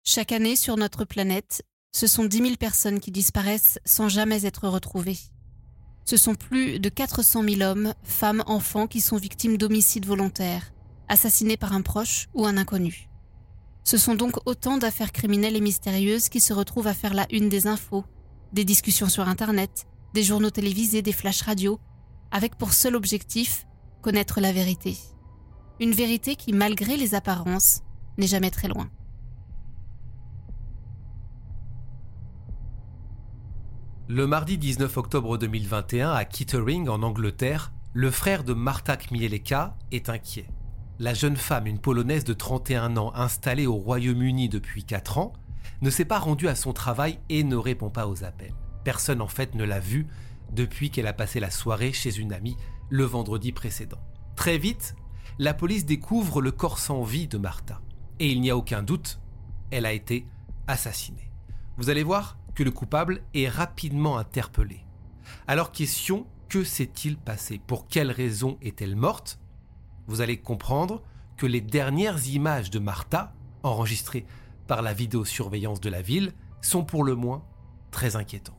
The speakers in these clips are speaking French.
Chaque année, sur notre planète, ce sont 10 000 personnes qui disparaissent sans jamais être retrouvées. Ce sont plus de 400 000 hommes, femmes, enfants qui sont victimes d'homicides volontaires, assassinés par un proche ou un inconnu. Ce sont donc autant d'affaires criminelles et mystérieuses qui se retrouvent à faire la une des infos, des discussions sur Internet, des journaux télévisés, des flashs radio, avec pour seul objectif connaître la vérité. Une vérité qui, malgré les apparences, n'est jamais très loin. Le mardi 19 octobre 2021, à Kettering, en Angleterre, le frère de Marta Chmielewska est inquiet. La jeune femme, une Polonaise de 31 ans, installée au Royaume-Uni depuis 4 ans, ne s'est pas rendue à son travail et ne répond pas aux appels. Personne en fait ne l'a vue depuis qu'elle a passé la soirée chez une amie le vendredi précédent. Très vite, la police découvre le corps sans vie de Marta. Et il n'y a aucun doute, elle a été assassinée. Vous allez voir que le coupable est rapidement interpellé. Alors question, que s'est-il passé? Pour quelles raisons est-elle morte? Vous allez comprendre que les dernières images de Marta, enregistrées par la vidéosurveillance de la ville, sont pour le moins très inquiétantes.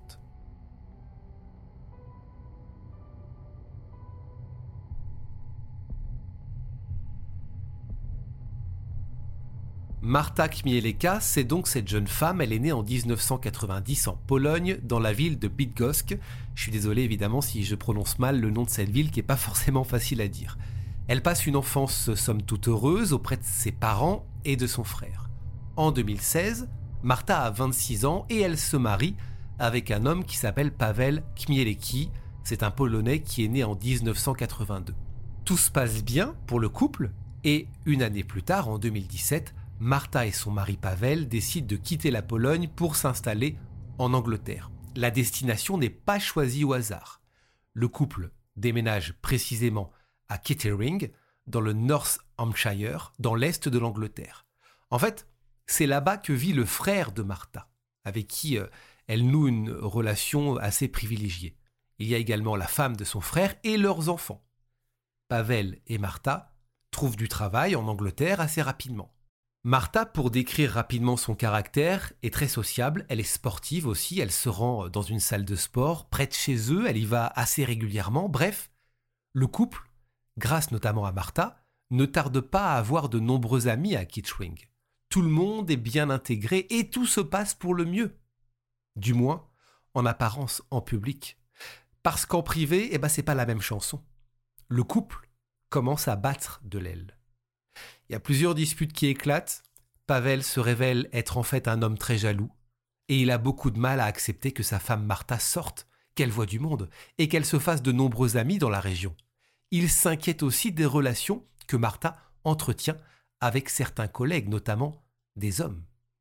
Marta Chmielewska, c'est donc cette jeune femme. Elle est née en 1990 en Pologne, dans la ville de Bydgoszcz. Je suis désolé évidemment si je prononce mal le nom de cette ville qui n'est pas forcément facile à dire. Elle passe une enfance somme toute heureuse auprès de ses parents et de son frère. En 2016, Marta a 26 ans et elle se marie avec un homme qui s'appelle Paweł Chmielewski. C'est un Polonais qui est né en 1982. Tout se passe bien pour le couple et une année plus tard, en 2017, Marta et son mari Paweł décident de quitter la Pologne pour s'installer en Angleterre. La destination n'est pas choisie au hasard. Le couple déménage précisément à Kettering, dans le North Hampshire, dans l'est de l'Angleterre. En fait, c'est là-bas que vit le frère de Marta, avec qui elle noue une relation assez privilégiée. Il y a également la femme de son frère et leurs enfants. Paweł et Marta trouvent du travail en Angleterre assez rapidement. Marta, pour décrire rapidement son caractère, est très sociable, elle est sportive aussi, elle se rend dans une salle de sport près de chez eux, elle y va assez régulièrement. Bref, le couple, grâce notamment à Marta, ne tarde pas à avoir de nombreux amis à Kettering. Tout le monde est bien intégré et tout se passe pour le mieux. Du moins, en apparence, en public. Parce qu'en privé, c'est pas la même chanson. Le couple commence à battre de l'aile. Il y a plusieurs disputes qui éclatent. Paweł se révèle être en fait un homme très jaloux et il a beaucoup de mal à accepter que sa femme Marta sorte, qu'elle voie du monde et qu'elle se fasse de nombreux amis dans la région. Il s'inquiète aussi des relations que Marta entretient avec certains collègues, notamment des hommes.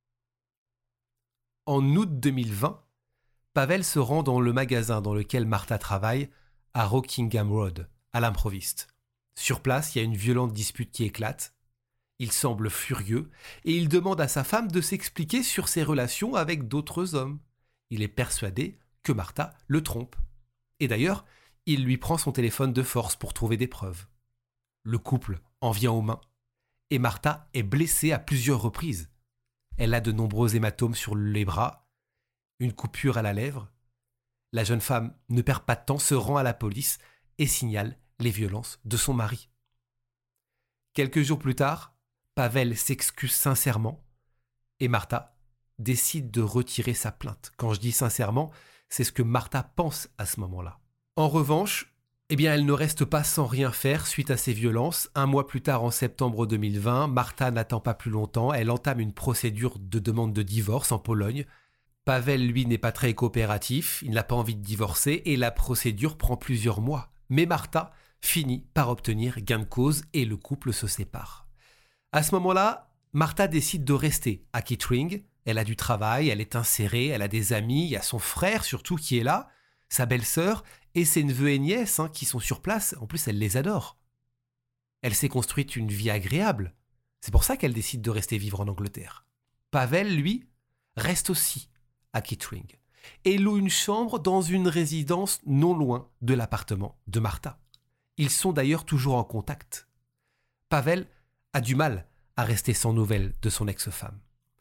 En août 2020, Paweł se rend dans le magasin dans lequel Marta travaille, à Rockingham Road, à l'improviste. Sur place, il y a une violente dispute qui éclate. Il semble furieux et il demande à sa femme de s'expliquer sur ses relations avec d'autres hommes. Il est persuadé que Marta le trompe. Et d'ailleurs, il lui prend son téléphone de force pour trouver des preuves. Le couple en vient aux mains et Marta est blessée à plusieurs reprises. Elle a de nombreux hématomes sur les bras, une coupure à la lèvre. La jeune femme ne perd pas de temps, se rend à la police et signale les violences de son mari. Quelques jours plus tard, Paweł s'excuse sincèrement et Marta décide de retirer sa plainte. Quand je dis sincèrement, c'est ce que Marta pense à ce moment-là. En revanche, elle ne reste pas sans rien faire suite à ces violences. Un mois plus tard, en septembre 2020, Marta n'attend pas plus longtemps. Elle entame une procédure de demande de divorce en Pologne. Paweł, lui, n'est pas très coopératif. Il n'a pas envie de divorcer et la procédure prend plusieurs mois. Mais Marta finit par obtenir gain de cause et le couple se sépare. À ce moment-là, Marta décide de rester à Kettering. Elle a du travail, elle est insérée, elle a des amis, il y a son frère surtout qui est là, sa belle-sœur et ses neveux et nièces qui sont sur place. En plus, elle les adore. Elle s'est construite une vie agréable. C'est pour ça qu'elle décide de rester vivre en Angleterre. Paweł, lui, reste aussi à Kettering et loue une chambre dans une résidence non loin de l'appartement de Marta. Ils sont d'ailleurs toujours en contact. Paweł a du mal à rester sans nouvelles de son ex-femme.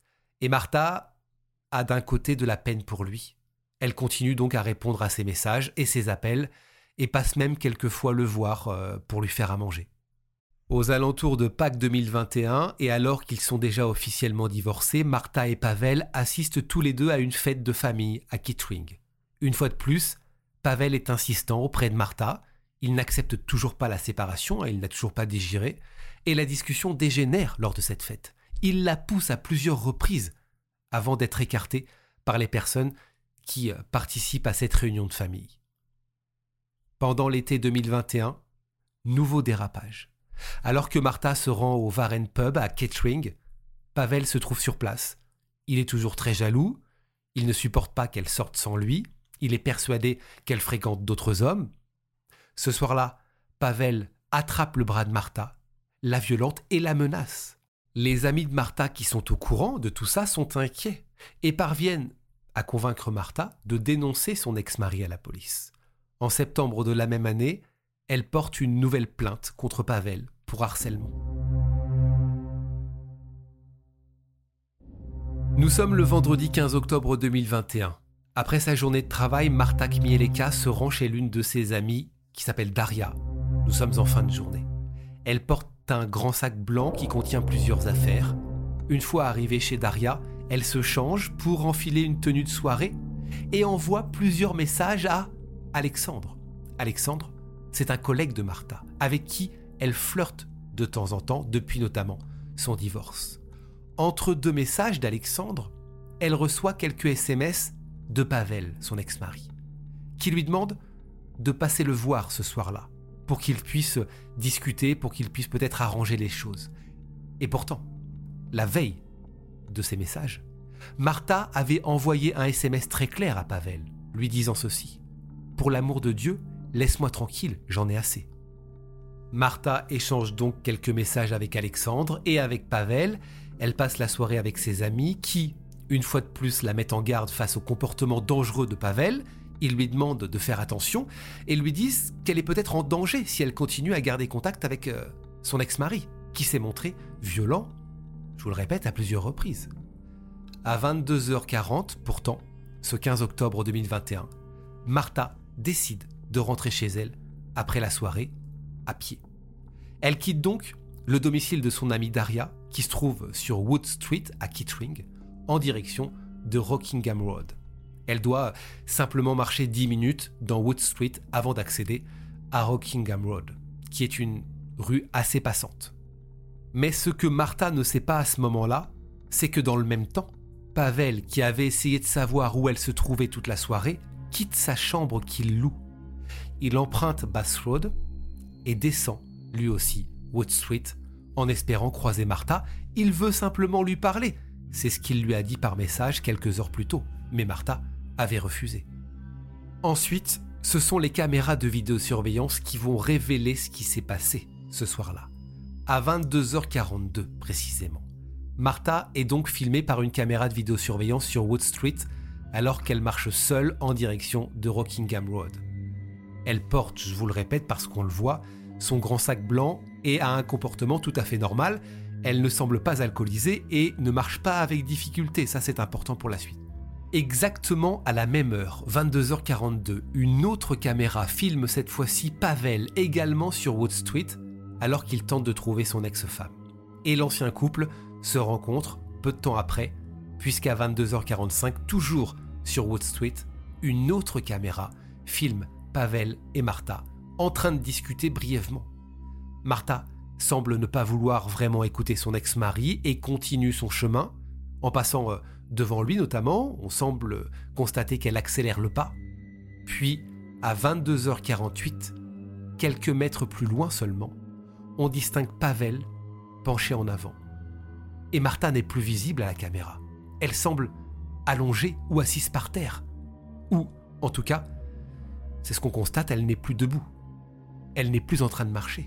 Et Martha a d'un côté de la peine pour lui. Elle continue donc à répondre à ses messages et ses appels et passe même quelquefois le voir pour lui faire à manger. Aux alentours de Pâques 2021, et alors qu'ils sont déjà officiellement divorcés, Martha et Pavel assistent tous les deux à une fête de famille à Kettering. Une fois de plus, Pavel est insistant auprès de Martha. Il n'accepte toujours pas la séparation, il n'a toujours pas digéré, et la discussion dégénère lors de cette fête. Il la pousse à plusieurs reprises avant d'être écarté par les personnes qui participent à cette réunion de famille. Pendant l'été 2021, nouveau dérapage. Alors que Martha se rend au Warren Pub à Kettering, Pavel se trouve sur place. Il est toujours très jaloux, il ne supporte pas qu'elle sorte sans lui, il est persuadé qu'elle fréquente d'autres hommes. Ce soir-là, Pavel attrape le bras de Martha, la violente et la menace. Les amis de Martha qui sont au courant de tout ça sont inquiets et parviennent à convaincre Martha de dénoncer son ex-mari à la police. En septembre de la même année, elle porte une nouvelle plainte contre Pavel pour harcèlement. Nous sommes le vendredi 15 octobre 2021. Après sa journée de travail, Martha Chmielewska se rend chez l'une de ses amies qui s'appelle Daria. Nous sommes en fin de journée. Elle porte un grand sac blanc qui contient plusieurs affaires. Une fois arrivée chez Daria, elle se change pour enfiler une tenue de soirée et envoie plusieurs messages à Alexandre. Alexandre, c'est un collègue de Martha, avec qui elle flirte de temps en temps, depuis notamment son divorce. Entre deux messages d'Alexandre, elle reçoit quelques SMS de Pavel, son ex-mari, qui lui demande de passer le voir ce soir-là, pour qu'il puisse discuter, pour qu'il puisse peut-être arranger les choses. Et pourtant, la veille de ces messages, Martha avait envoyé un SMS très clair à Pavel, lui disant ceci: « Pour l'amour de Dieu, laisse-moi tranquille, j'en ai assez. » Martha échange donc quelques messages avec Alexandre et avec Pavel. Elle passe la soirée avec ses amis qui, une fois de plus, la mettent en garde face au comportement dangereux de Pavel. Ils lui demandent de faire attention et lui disent qu'elle est peut-être en danger si elle continue à garder contact avec son ex-mari, qui s'est montré violent, je vous le répète, à plusieurs reprises. À 22h40, pourtant, ce 15 octobre 2021, Martha décide de rentrer chez elle après la soirée à pied. Elle quitte donc le domicile de son amie Daria, qui se trouve sur Wood Street à Kettering, en direction de Rockingham Road. Elle doit simplement marcher 10 minutes dans Wood Street avant d'accéder à Rockingham Road, qui est une rue assez passante. Mais ce que Martha ne sait pas à ce moment-là, c'est que dans le même temps, Pavel, qui avait essayé de savoir où elle se trouvait toute la soirée, quitte sa chambre qu'il loue. Il emprunte Bass Road et descend, lui aussi, Wood Street, en espérant croiser Martha. Il veut simplement lui parler. C'est ce qu'il lui a dit par message quelques heures plus tôt, mais Martha avait refusé. Ensuite, ce sont les caméras de vidéosurveillance qui vont révéler ce qui s'est passé ce soir-là. À 22h42 précisément. Martha est donc filmée par une caméra de vidéosurveillance sur Wood Street alors qu'elle marche seule en direction de Rockingham Road. Elle porte, je vous le répète parce qu'on le voit, son grand sac blanc et a un comportement tout à fait normal. Elle ne semble pas alcoolisée et ne marche pas avec difficulté, ça c'est important pour la suite. Exactement à la même heure, 22h42, une autre caméra filme cette fois-ci Pavel également sur Wood Street alors qu'il tente de trouver son ex-femme. Et l'ancien couple se rencontre peu de temps après, puisqu'à 22h45, toujours sur Wood Street, une autre caméra filme Pavel et Martha en train de discuter brièvement. Martha semble ne pas vouloir vraiment écouter son ex-mari et continue son chemin. En passant devant lui notamment, on semble constater qu'elle accélère le pas. Puis, à 22h48, quelques mètres plus loin seulement, on distingue Pavel penché en avant. Et Martha n'est plus visible à la caméra. Elle semble allongée ou assise par terre. Ou, en tout cas, c'est ce qu'on constate, elle n'est plus debout. Elle n'est plus en train de marcher.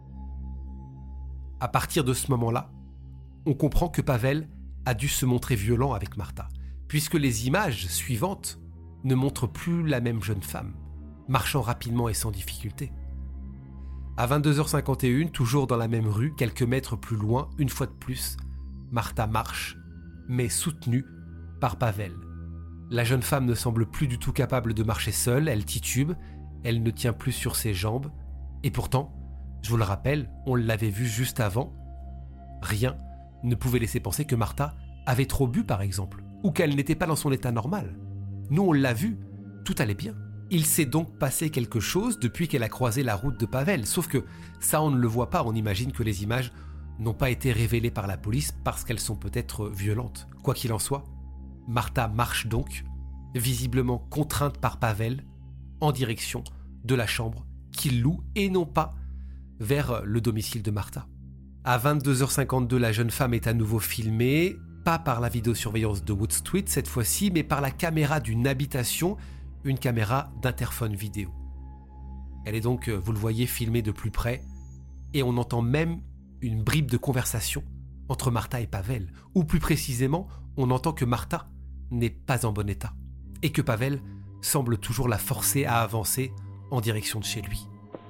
À partir de ce moment-là, on comprend que Pavel a dû se montrer violent avec Martha, puisque les images suivantes ne montrent plus la même jeune femme, marchant rapidement et sans difficulté. À 22h51, toujours dans la même rue, quelques mètres plus loin, une fois de plus, Martha marche mais soutenue par Pavel. La jeune femme ne semble plus du tout capable de marcher seule, elle titube, elle ne tient plus sur ses jambes, et pourtant, je vous le rappelle, on l'avait vu juste avant, rien ne pouvait laisser penser que Martha avait trop bu par exemple, ou qu'elle n'était pas dans son état normal. Nous on l'a vu, tout allait bien. Il s'est donc passé quelque chose depuis qu'elle a croisé la route de Pavel, sauf que ça on ne le voit pas, on imagine que les images n'ont pas été révélées par la police parce qu'elles sont peut-être violentes. Quoi qu'il en soit, Martha marche donc, visiblement contrainte par Pavel, en direction de la chambre qu'il loue et non pas vers le domicile de Martha. À 22h52, la jeune femme est à nouveau filmée, pas par la vidéosurveillance de Wood Street cette fois-ci, mais par la caméra d'une habitation, une caméra d'interphone vidéo. Elle est donc, vous le voyez, filmée de plus près, et on entend même une bribe de conversation entre Martha et Pavel, ou plus précisément, on entend que Martha n'est pas en bon état, et que Pavel semble toujours la forcer à avancer en direction de chez lui.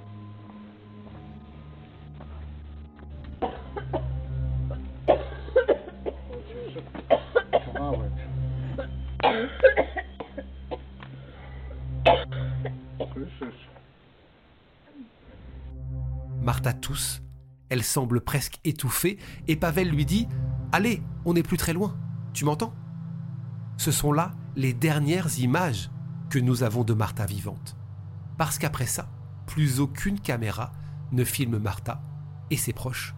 Martha tousse, elle semble presque étouffée, et Pavel lui dit « Allez, on n'est plus très loin, tu m'entends ?» Ce sont là les dernières images que nous avons de Martha vivante. Parce qu'après ça, plus aucune caméra ne filme Martha, et ses proches,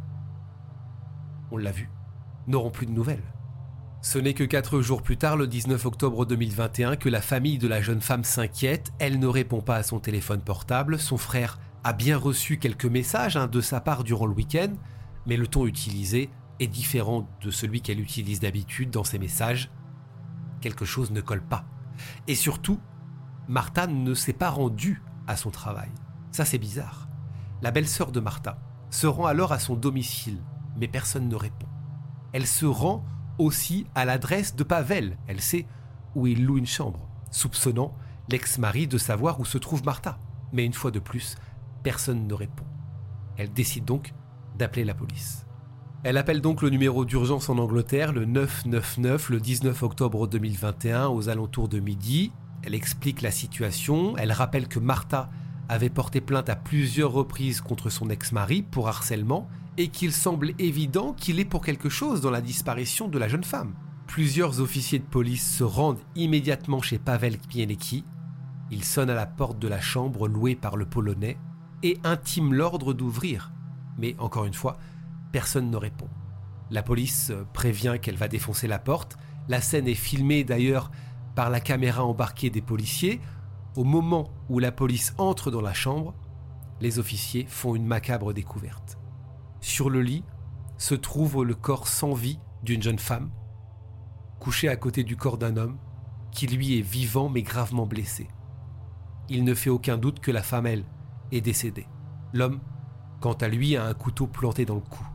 on l'a vu, n'auront plus de nouvelles. Ce n'est que 4 jours plus tard, le 19 octobre 2021, que la famille de la jeune femme s'inquiète. Elle ne répond pas à son téléphone portable. Son frère a bien reçu quelques messages de sa part durant le week-end, mais le ton utilisé est différent de celui qu'elle utilise d'habitude dans ses messages. Quelque chose ne colle pas. Et surtout, Martha ne s'est pas rendue à son travail. Ça, c'est bizarre. La belle-sœur de Martha se rend alors à son domicile, mais personne ne répond. Elle se rend aussi à l'adresse de Pavel. Elle sait où il loue une chambre, soupçonnant l'ex-mari de savoir où se trouve Martha. Mais une fois de plus, personne ne répond. Elle décide donc d'appeler la police. Elle appelle donc le numéro d'urgence en Angleterre, le 999, le 19 octobre 2021, aux alentours de midi. Elle explique la situation, elle rappelle que Martha avait porté plainte à plusieurs reprises contre son ex-mari pour harcèlement et qu'il semble évident qu'il est pour quelque chose dans la disparition de la jeune femme. Plusieurs officiers de police se rendent immédiatement chez Pavel Kmielnicki. Ils sonnent à la porte de la chambre louée par le Polonais et intiment l'ordre d'ouvrir. Mais encore une fois, personne ne répond. La police prévient qu'elle va défoncer la porte. La scène est filmée d'ailleurs par la caméra embarquée des policiers. Au moment où la police entre dans la chambre, les officiers font une macabre découverte. Sur le lit se trouve le corps sans vie d'une jeune femme, couchée à côté du corps d'un homme qui lui est vivant mais gravement blessé. Il ne fait aucun doute que la femme, elle, est décédée. L'homme, quant à lui, a un couteau planté dans le cou.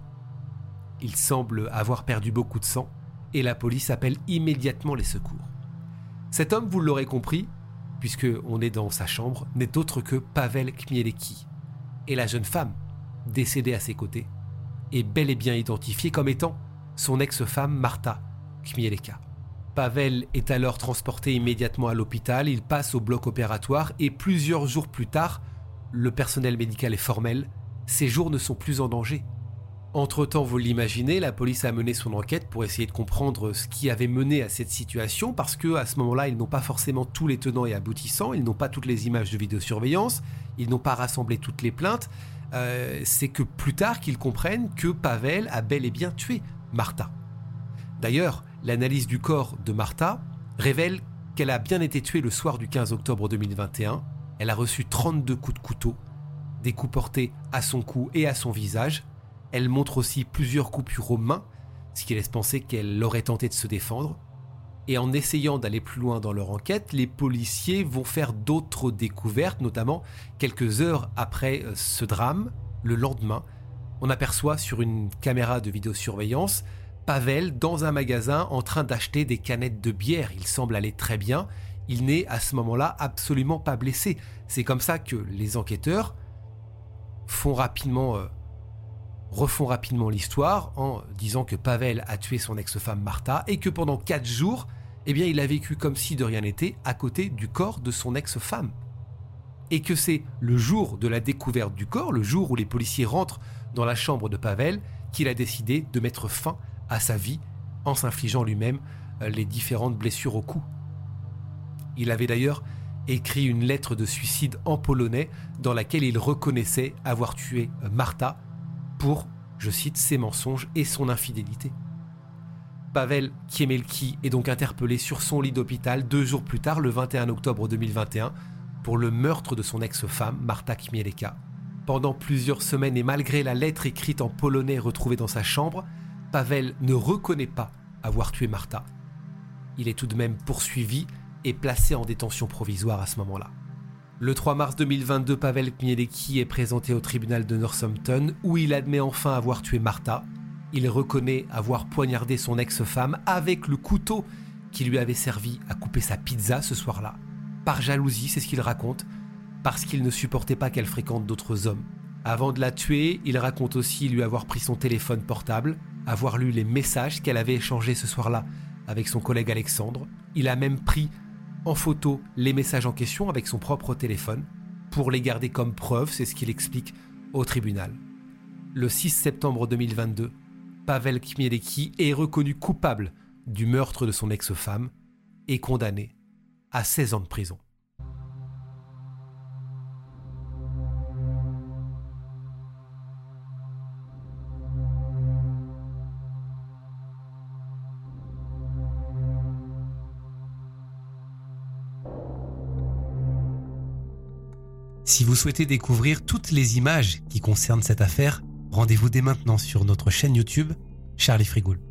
Il semble avoir perdu beaucoup de sang et la police appelle immédiatement les secours. Cet homme, vous l'aurez compris, puisqu'on est dans sa chambre, n'est autre que Pavel Kmielnicki. Et la jeune femme, décédée à ses côtés, est bel et bien identifiée comme étant son ex-femme Martha Kmielnicka. Pavel est alors transporté immédiatement à l'hôpital, il passe au bloc opératoire et plusieurs jours plus tard, le personnel médical est formel, ses jours ne sont plus en danger. Entre-temps, vous l'imaginez, la police a mené son enquête pour essayer de comprendre ce qui avait mené à cette situation, parce qu'à ce moment-là, ils n'ont pas forcément tous les tenants et aboutissants, ils n'ont pas toutes les images de vidéosurveillance, ils n'ont pas rassemblé toutes les plaintes. C'est que plus tard qu'ils comprennent que Pavel a bel et bien tué Martha. D'ailleurs, l'analyse du corps de Martha révèle qu'elle a bien été tuée le soir du 15 octobre 2021. Elle a reçu 32 coups de couteau, des coups portés à son cou et à son visage. Elle montre aussi plusieurs coupures aux mains, ce qui laisse penser qu'elle aurait tenté de se défendre. Et en essayant d'aller plus loin dans leur enquête, les policiers vont faire d'autres découvertes, notamment quelques heures après ce drame, le lendemain. On aperçoit sur une caméra de vidéosurveillance Pavel dans un magasin en train d'acheter des canettes de bière. Il semble aller très bien. Il n'est à ce moment-là absolument pas blessé. C'est comme ça que les enquêteurs font rapidement refont rapidement l'histoire en disant que Pavel a tué son ex-femme Marta et que pendant 4 jours, il a vécu comme si de rien n'était à côté du corps de son ex-femme. Et que c'est le jour de la découverte du corps, le jour où les policiers rentrent dans la chambre de Pavel, qu'il a décidé de mettre fin à sa vie en s'infligeant lui-même les différentes blessures au cou. Il avait d'ailleurs écrit une lettre de suicide en polonais dans laquelle il reconnaissait avoir tué Marta pour, je cite, ses mensonges et son infidélité. Pavel Kiemelki est donc interpellé sur son lit d'hôpital 2 jours plus tard, le 21 octobre 2021, pour le meurtre de son ex-femme, Marta Chmielewska. Pendant plusieurs semaines et malgré la lettre écrite en polonais retrouvée dans sa chambre, Pavel ne reconnaît pas avoir tué Marta. Il est tout de même poursuivi et placé en détention provisoire à ce moment-là. Le 3 mars 2022, Pavel Chmielewski est présenté au tribunal de Northampton où il admet enfin avoir tué Marta. Il reconnaît avoir poignardé son ex-femme avec le couteau qui lui avait servi à couper sa pizza ce soir-là. Par jalousie, c'est ce qu'il raconte, parce qu'il ne supportait pas qu'elle fréquente d'autres hommes. Avant de la tuer, il raconte aussi lui avoir pris son téléphone portable, avoir lu les messages qu'elle avait échangés ce soir-là avec son collègue Alexandre. Il a même pris en photo les messages en question avec son propre téléphone pour les garder comme preuve, c'est ce qu'il explique au tribunal. Le 6 septembre 2022, Pavel Chmielewski est reconnu coupable du meurtre de son ex-femme et condamné à 16 ans de prison. Si vous souhaitez découvrir toutes les images qui concernent cette affaire, rendez-vous dès maintenant sur notre chaîne YouTube Charlie Frigoul.